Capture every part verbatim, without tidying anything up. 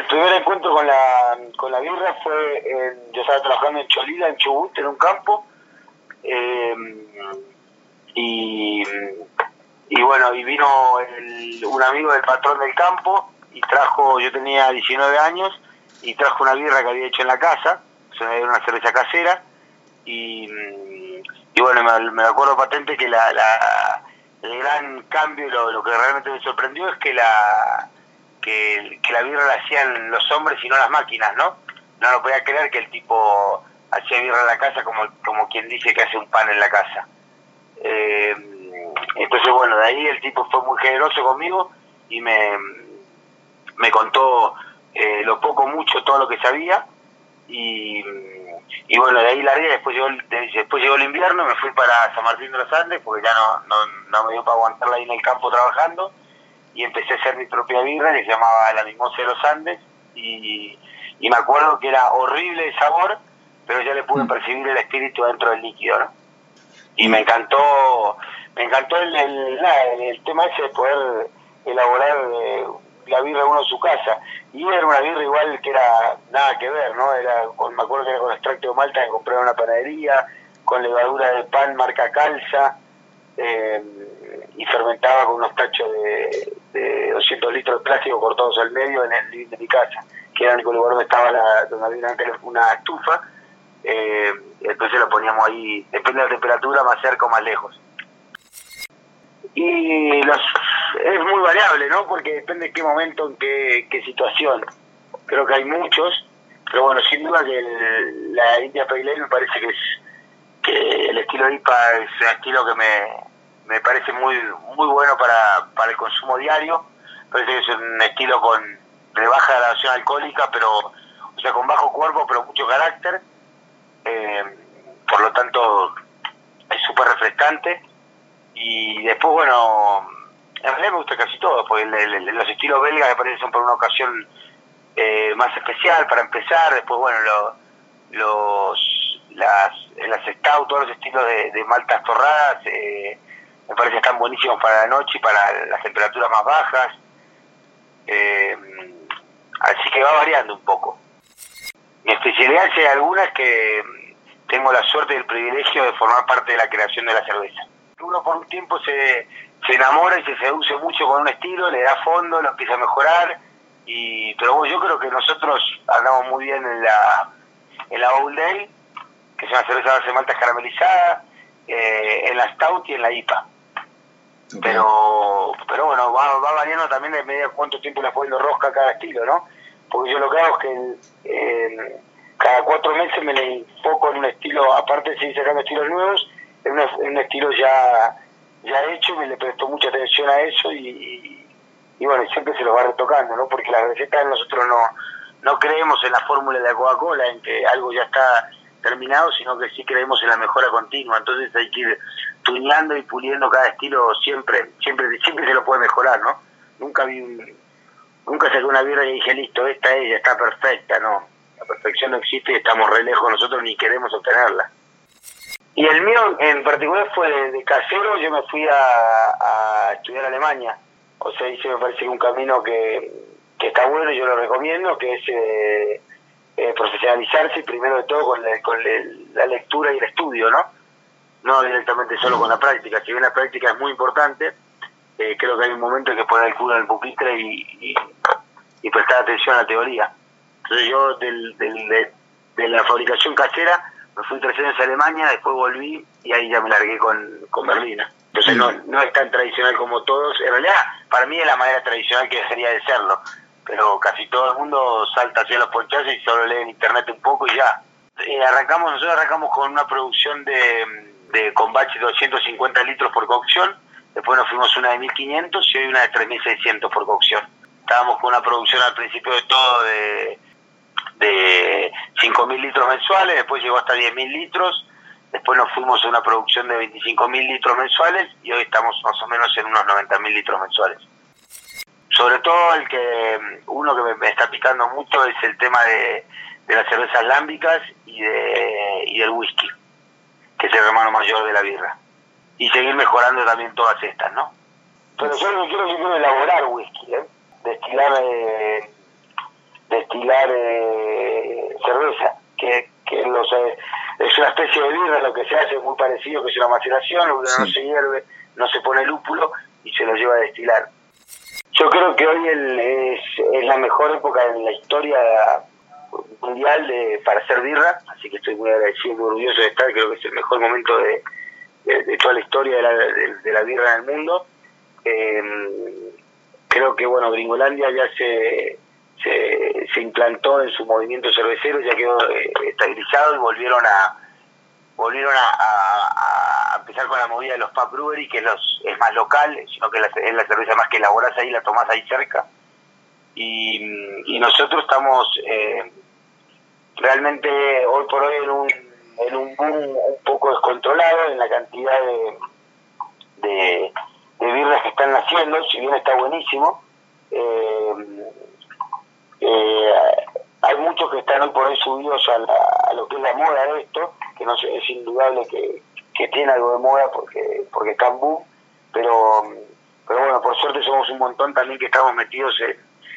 El primer encuentro con la con la birra fue, en, yo estaba trabajando en Cholila, en Chubut, en un campo, eh, y, y bueno, y vino el, un amigo del patrón del campo y trajo, yo tenía diecinueve años, y trajo una birra que había hecho en la casa, o sea, era una cerveza casera, y, y bueno, me, me acuerdo patente que la, la el gran cambio, lo, lo que realmente me sorprendió es que la que, que la birra la hacían los hombres y no las máquinas, ¿no? No lo podía creer que el tipo hacía birra en la casa como, como quien dice que hace un pan en la casa. Eh, entonces, bueno, de ahí el tipo fue muy generoso conmigo y me, me contó eh, lo poco, mucho, todo lo que sabía. Y, y bueno, de ahí largué, después llegó, después llegó el invierno, me fui para San Martín de los Andes, porque ya no, no, no me dio para aguantarla ahí en el campo trabajando, y empecé a hacer mi propia birra, que se llamaba La Mimosa de los Andes, y, y me acuerdo que era horrible el sabor, pero ya le pude percibir el espíritu dentro del líquido, ¿no? Y me encantó, me encantó el, el, el, el tema ese de poder elaborar eh, la birra uno en su casa. Y era una birra igual que era nada que ver, ¿no? Era con, me acuerdo que era con extracto de malta que compré en una panadería, con levadura de pan marca Calza, eh, y fermentaba con unos tachos de, de doscientos litros de plástico cortados al medio en el living de mi casa, que era el único lugar donde estaba la, donde había una, una estufa. Eh, entonces lo poníamos ahí, depende de la temperatura, más cerca o más lejos. Y los, es muy variable, ¿no? Porque depende de qué momento, en qué, qué situación. Creo que hay muchos, pero bueno, sin duda que el, la India Pale Ale me parece que es que el estilo I P A es un estilo que me, me parece muy muy bueno para, para el consumo diario. Parece que es un estilo con de baja graduación alcohólica, pero o sea, con bajo cuerpo, pero mucho carácter. Eh, por lo tanto, es súper refrescante. Y después, bueno, en realidad me gusta casi todo, porque el, el, los estilos belgas me parece que son por una ocasión eh, más especial para empezar. Después, bueno, lo, los las las stout, todos los estilos de, de maltas torradas, eh, me parece que están buenísimos para la noche y para las temperaturas más bajas. Eh, así que va variando un poco. Mi especialidad, si hay algunas, que tengo la suerte y el privilegio de formar parte de la creación de la cerveza. Uno por un tiempo se, se enamora y se seduce mucho con un estilo, le da fondo, lo empieza a mejorar, y pero bueno, yo creo que nosotros andamos muy bien en la en la Old Ale, que es una cerveza base de maltas caramelizadas, eh, en la Stout y en la I P A. Okay. Pero pero bueno, va, va variando también de medida cuánto tiempo le poniendo rosca a cada estilo, ¿no? Porque yo lo que hago es que eh, cada cuatro meses me le enfoco en un estilo, aparte de seguir sacando estilos nuevos, en, una, en un estilo ya ya hecho, me le presto mucha atención a eso y, y, y bueno, siempre se lo va retocando, ¿no? Porque las recetas nosotros no, no creemos en la fórmula de la Coca-Cola, en que algo ya está terminado, sino que sí creemos en la mejora continua. Entonces hay que ir tuneando y puliendo cada estilo siempre, siempre, siempre se lo puede mejorar, ¿no? Nunca vi un, nunca saqué una birra y dije, listo, esta es, ya está perfecta, no. La perfección no existe y estamos re lejos nosotros, ni queremos obtenerla. Y el mío en particular fue de, de casero. Yo me fui a, a estudiar a Alemania. O sea, hice, me parece que un camino que, que está bueno y yo lo recomiendo, que es eh, eh, profesionalizarse primero de todo con, la, con el, la lectura y el estudio, ¿no? No directamente solo con la práctica. Si bien la práctica es muy importante, eh, creo que hay un momento en que poner el culo en el pupitre y, y, y prestar atención a la teoría. Entonces yo del, del, de, de la fabricación casera me fui tres años a Alemania, después volví y ahí ya me largué con, con Berlina. Entonces no, no es tan tradicional como todos. En realidad, para mí es la manera tradicional que debería de serlo. Pero casi todo el mundo salta hacia los ponchazos y solo lee en internet un poco y ya. Y arrancamos, nosotros arrancamos con una producción de, de con batch de doscientos cincuenta litros por cocción. Después nos fuimos una de mil quinientos y hoy una de tres mil seiscientos por cocción. Estábamos con una producción al principio de todo de... de cinco mil litros mensuales, después llegó hasta diez mil litros, después nos fuimos a una producción de veinticinco mil litros mensuales y hoy estamos más o menos en unos noventa mil litros mensuales. Sobre todo el que uno que me, me está picando mucho es el tema de, de las cervezas lámbicas y de y del whisky, que es el hermano mayor de la birra, y seguir mejorando también todas estas, ¿no? Pero yo lo que quiero es elaborar whisky, ¿eh? Destilar eh, tomar eh, cerveza, que, que los, eh, es una especie de birra, lo que se hace es muy parecido, que es una maceración, lo que Sí. no se hierve, no se pone lúpulo y se lo lleva a destilar. Yo creo que hoy el, es, es la mejor época en la historia mundial de, para hacer birra, así que estoy muy agradecido, muy orgulloso de estar, creo que es el mejor momento de, de, de toda la historia de la, de, de la birra en el mundo. Eh, creo que bueno, Gringolandia ya se, se, se implantó en su movimiento cervecero, ya quedó eh, estabilizado y volvieron a volvieron a, a, a empezar con la movida de los pub brewery, que es, los, es más local, sino que la, es la cerveza más que elaborás ahí, la tomás ahí cerca. Y, y nosotros estamos eh, realmente hoy por hoy en un, en un boom un poco descontrolado en la cantidad de, de, de birras que están naciendo, si bien está buenísimo. Eh, eh, hay muchos que están hoy por hoy subidos a, la, a lo que es la moda de esto, que no sé, es indudable que, que tiene algo de moda porque porque está en boom, pero, pero bueno, por suerte somos un montón también que estamos metidos en,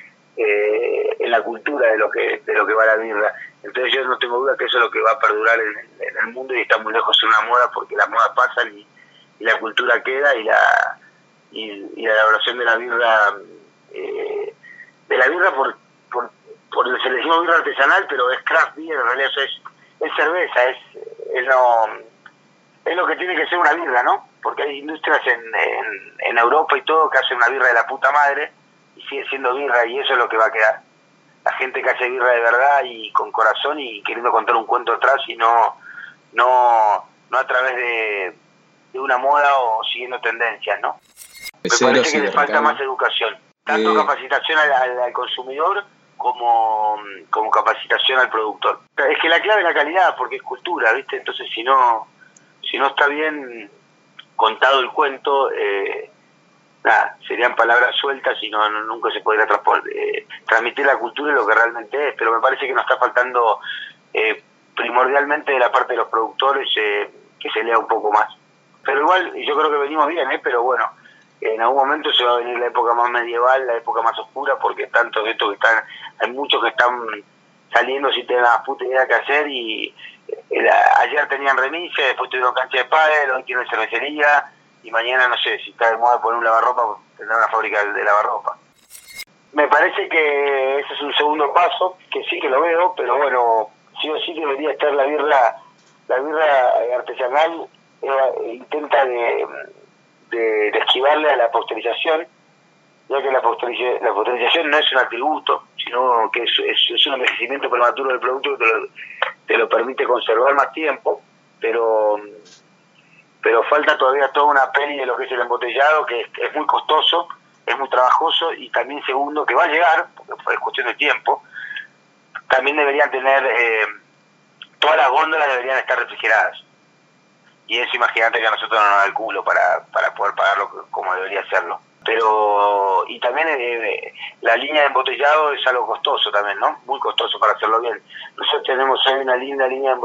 eh, en la cultura de lo que de lo que va la birra. Entonces yo no tengo duda que eso es lo que va a perdurar en, en el mundo y está muy lejos de una moda porque las modas pasan y, y la cultura queda y la y, y la elaboración de la birra eh, de la birra por por, por se le decimos birra artesanal, pero es craft beer, en realidad eso es es cerveza, es, es, lo, es lo que tiene que ser una birra, ¿no? Porque hay industrias en, en, en Europa y todo que hacen una birra de la puta madre y sigue siendo birra y eso es lo que va a quedar. La gente que hace birra de verdad y con corazón y queriendo contar un cuento atrás y no no no a través de, de una moda o siguiendo tendencias, ¿no? Me parece que le falta más educación, tanto eh... capacitación al, al, al consumidor como, como capacitación al productor. Es que la clave es la calidad, porque es cultura, ¿viste? Entonces si no si no está bien contado el cuento, eh, nada, serían palabras sueltas y no, no nunca se podría eh, transmitir la cultura y lo que realmente es, pero me parece que nos está faltando eh, primordialmente de la parte de los productores eh, que se lea un poco más. Pero igual, yo creo que venimos bien, ¿eh? Pero bueno, en algún momento se va a venir la época más medieval, la época más oscura, porque tanto de estos que están, hay muchos que están saliendo sin tener la puta idea que hacer y eh, ayer tenían remise, después tuvieron cancha de pádel, hoy tienen cervecería y mañana no sé, si está de moda poner un lavarropa, tendrán una fábrica de lavarropa. Me parece que ese es un segundo paso, que sí que lo veo, pero bueno, sí o sí debería estar la birra, la birra artesanal eh, intenta de De, de esquivarle a la pasteurización, ya que la pasteurización, la pasteurización no es un atributo, sino que es, es, es un envejecimiento prematuro del producto que te lo, te lo permite conservar más tiempo, pero pero falta todavía toda una peli de lo que es el embotellado, que es, es muy costoso, es muy trabajoso, y también segundo, que va a llegar, porque es cuestión de tiempo, también deberían tener, eh, todas las góndolas deberían estar refrigeradas. Y eso imagínate que a nosotros no nos da el culo para, para poder pagarlo como debería hacerlo. Pero, y también eh, la línea de embotellado es algo costoso también, ¿no? Muy costoso para hacerlo bien. Nosotros tenemos ahí una linda línea de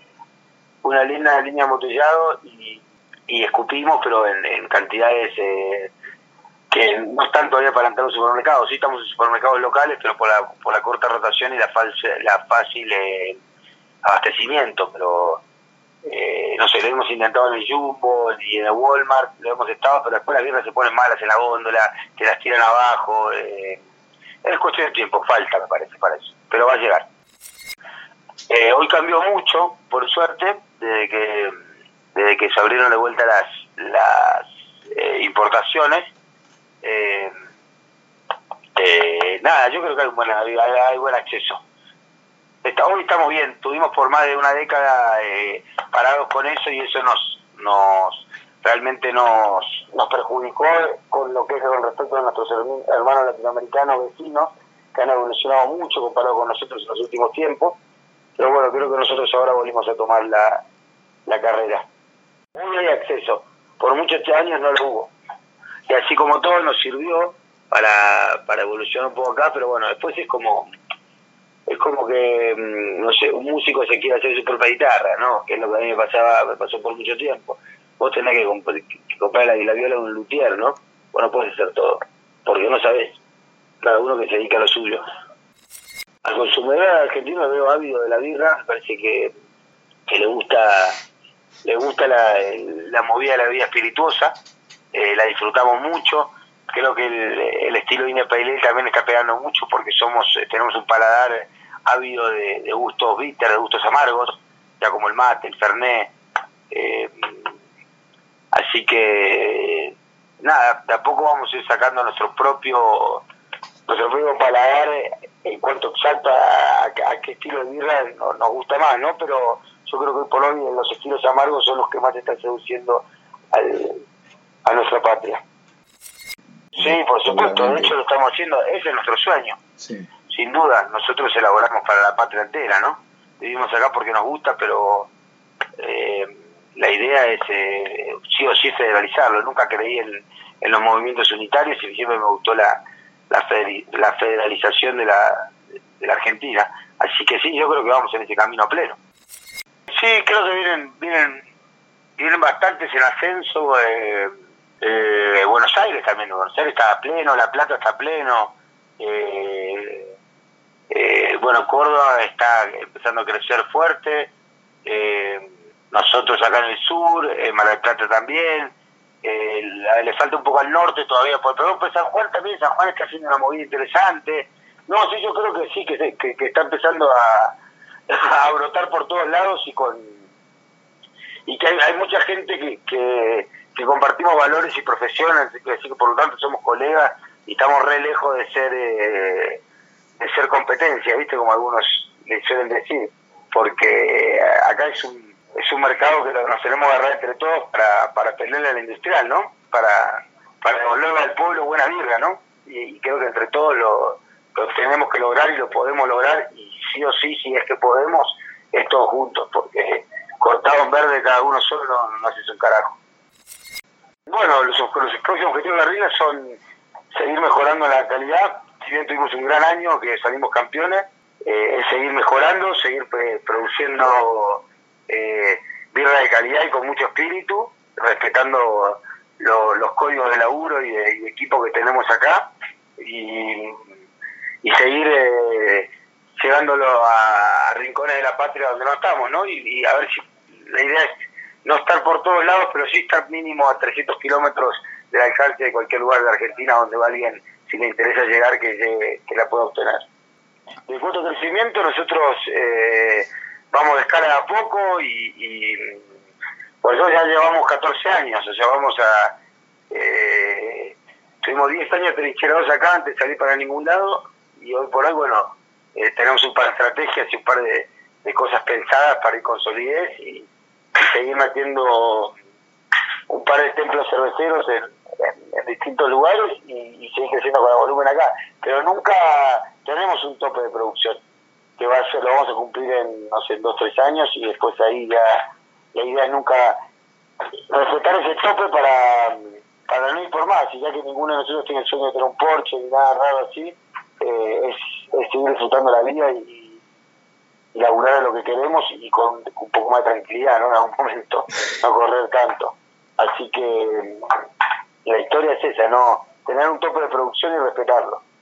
una linda línea de embotellado y, y escupimos, pero en, en cantidades eh, que no están todavía para entrar a un supermercado. Sí estamos en supermercados locales, pero por la, por la corta rotación y la, falsa, la fácil eh, abastecimiento, pero... Eh, no sé, lo hemos intentado en el Jumbo y en el Walmart, lo hemos estado, pero después las birras se ponen malas en la góndola, te las tiran abajo, eh, es cuestión de tiempo, falta me parece para eso, pero va a llegar. Eh, hoy cambió mucho, por suerte, desde que desde que se abrieron de vuelta las las eh, importaciones. Eh, eh, nada, yo creo que hay, buena, hay, hay buen acceso. Está, hoy estamos bien, tuvimos por más de una década eh, parados con eso y eso nos nos realmente nos nos perjudicó con lo que es con respecto a nuestros hermanos latinoamericanos vecinos que han evolucionado mucho comparado con nosotros en los últimos tiempos, pero bueno, creo que nosotros ahora volvimos a tomar la, la carrera. Hoy hay acceso, por muchos años no lo hubo, y así como todo nos sirvió para, para evolucionar un poco acá, pero bueno, después es como... es como que, no sé, un músico se quiere hacer su propia guitarra, ¿no? Que es lo que a mí me pasaba, me pasó por mucho tiempo. Vos tenés que, comp- que comprar la, la viola de un luthier, ¿no? Vos no podés hacer todo, porque no sabés. Cada uno que se dedica a lo suyo. Al consumidor argentino lo veo ávido de la birra, me parece que, que le gusta le gusta la, la movida de la bebida espirituosa, eh, la disfrutamos mucho. Creo que el, el estilo India Pale Ale también está pegando mucho porque somos tenemos un paladar ávido de, de gustos bitter, de gustos amargos, ya como el mate, el fernet. Eh, así que nada, de a poco vamos a ir sacando nuestro propio nuestro propio paladar en cuanto exacto a, a, a qué estilo de birra nos, nos gusta más, ¿no? Pero yo creo que hoy por hoy los estilos amargos son los que más están seduciendo al, a nuestra patria. Sí, por supuesto, de hecho lo estamos haciendo, ese es nuestro sueño. Sí. Sin duda, nosotros elaboramos para la patria entera, ¿no? Vivimos acá porque nos gusta, pero eh, la idea es eh, sí o sí federalizarlo. Nunca creí en, en los movimientos unitarios y siempre me gustó la, la, feder, la federalización de la, de la Argentina. Así que sí, yo creo que vamos en ese camino a pleno. Sí, creo que vienen vienen vienen bastantes en ascenso. Eh, eh, Buenos Aires también, Buenos Aires está a pleno, La Plata está a pleno. Eh, eh, bueno, Córdoba está empezando a crecer fuerte. Eh, nosotros acá en el sur, en Mar del Plata también. Eh, le falta un poco al norte todavía, pero pues San Juan también, San Juan está haciendo una movida interesante. No, sí, yo creo que sí, que, que, que está empezando a, a brotar por todos lados y con y que hay, hay mucha gente que, que, que compartimos valores y profesiones, así que, así que por lo tanto somos colegas y estamos re lejos de ser eh, de ser competencia, ¿viste? Como algunos le suelen decir, porque acá es un es un mercado que nos tenemos que agarrar entre todos para, para pelearle a la industrial, ¿no? Para, para devolverle al pueblo buena birra, ¿no? Y, y creo que entre todos lo, lo tenemos que lograr y lo podemos lograr, y sí o sí, si es que podemos, es todos juntos, porque cortado en verde cada uno solo no, no hace un carajo. Bueno, los, los próximos objetivos de la Rina son seguir mejorando la calidad. Si bien tuvimos un gran año que salimos campeones, eh, es seguir mejorando, seguir eh, produciendo eh, birra de calidad y con mucho espíritu, respetando lo, los códigos de laburo y de, y de equipo que tenemos acá, y, y seguir eh, llevándolo a, a rincones de la patria donde no estamos, ¿no? Y, y a ver si la idea es no estar por todos lados, pero sí estar mínimo a trescientos kilómetros del alcance de cualquier lugar de Argentina donde va alguien, si le interesa llegar, que, llegue, que la pueda obtener. De cuanto crecimiento, nosotros eh, vamos de escala a poco y, y por eso ya llevamos catorce años, o sea, vamos a... Eh, tuvimos diez años trincherados acá antes de salir para ningún lado, y hoy por hoy, bueno, eh, tenemos un par de estrategias y un par de, de cosas pensadas para ir con solidez y seguir metiendo un par de templos cerveceros en, en, en distintos lugares y, y seguir creciendo con el volumen acá, pero nunca tenemos un tope de producción que va a ser, lo vamos a cumplir en, no sé, en dos, tres años, y después ahí ya la idea es nunca respetar ese tope para, para no ir por más, y ya que ninguno de nosotros tiene el sueño de tener un Porsche ni nada raro así, eh, es, es seguir disfrutando la vida y y laburar a lo que queremos y con un poco más de tranquilidad, ¿no? En algún momento, no correr tanto. Así que la historia es esa, ¿no? Tener un tope de producción y respetarlo.